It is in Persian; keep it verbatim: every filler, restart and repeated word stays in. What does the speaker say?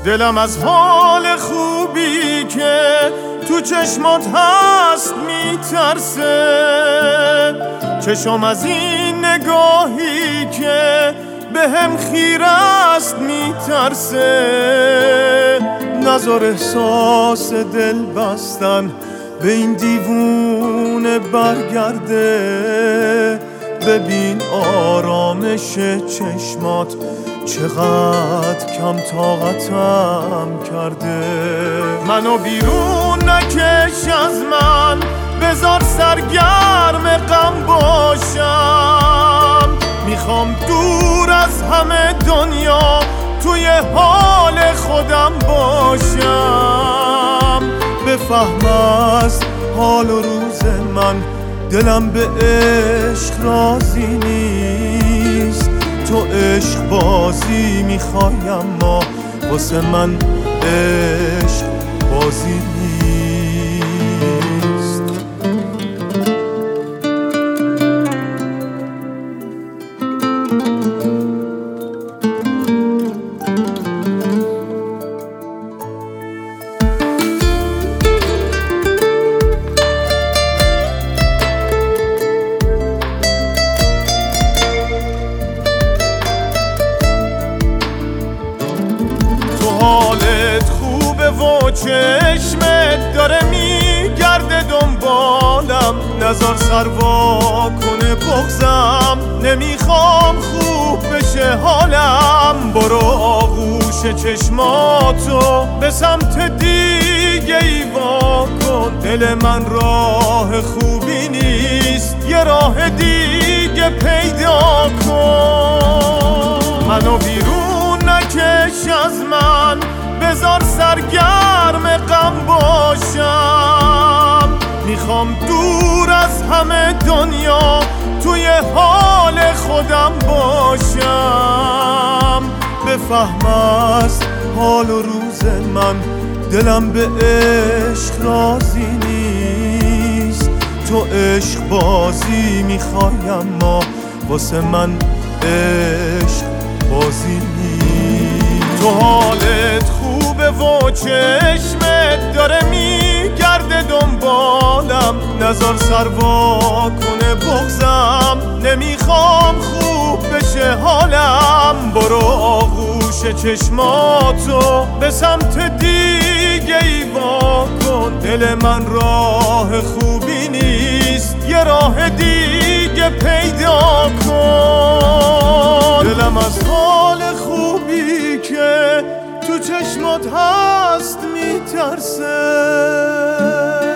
دلم از حال خوبی که تو چشمات هست میترسه، چشم از این نگاهی که به هم خیره است میترسه. نذار احساس دل بستن به این دیوونه برگرده، ببین آرامش چشمات چقدر کم طاقتم کرده. منو بیرون نکش از من، بذار سرگرم غم باشم. میخوام دور از همه دنیا توی حال خودم باشم. بفهم از حال و روز من، دلم به عشق راضی نیست. تو عشق بازی میخوای اما واسه من عشق بازی نیست. حالت خوبه و چشمت داره میگرده دنبالم، نظر سروا کنه بغزم، نمیخوام خوب بشه حالم. برو آغوش چشماتو به سمت دیگه ای وا کن، دل من راه خوبی نیست، یه راه دیگه پیدا کن. منو بیرون نکش از من، بذار سرگرم غم باشم. میخوام دور از همه دنیا توی حال خودم باشم. بفهم از حال و روز من، دلم به عشق راضی نیست. تو عشق بازی میخوای اما واسه من عشق بازی نیست. تو حالت خوبه و چشمت داره میگرده دنبالم، نظر سروا کنه بغزم، نمیخوام خوب بشه حالم. برو آغوش چشماتو به سمت دیگه ای وا کن، دل من راه خوبی نیست، یه راه دیگه پیدا کن. دلم از حال خوبی که تو چشمات هست میترسه.